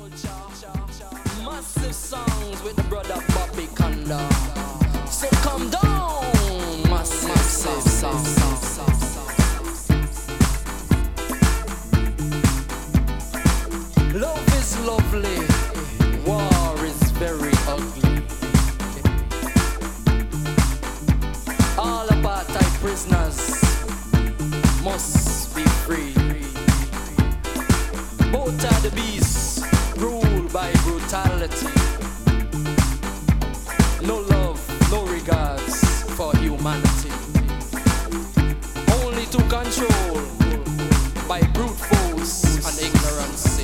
Massive songs with the brother Bobby Kanda. So come down, massive songs. Love is lovely, war is very ugly. All apartheid prisoners must be free. Both are the beasts ruled by brutality. No love, no regards for humanity. Only to control by brute force and ignorance.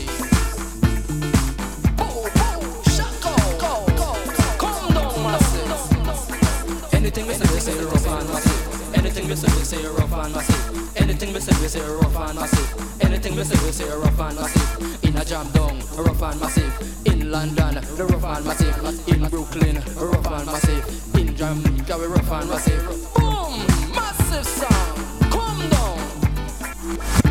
Come down, massive. Anything we say rough and massive. Anything we say rough and massive. Anything we say rough and massive. Anything we say rough and massive. In a jam down, rough and massive. In London, the rough and massive. In Brooklyn, rough and massive. In Jamaica, we rough and massive. Boom! Massive sound. Come down.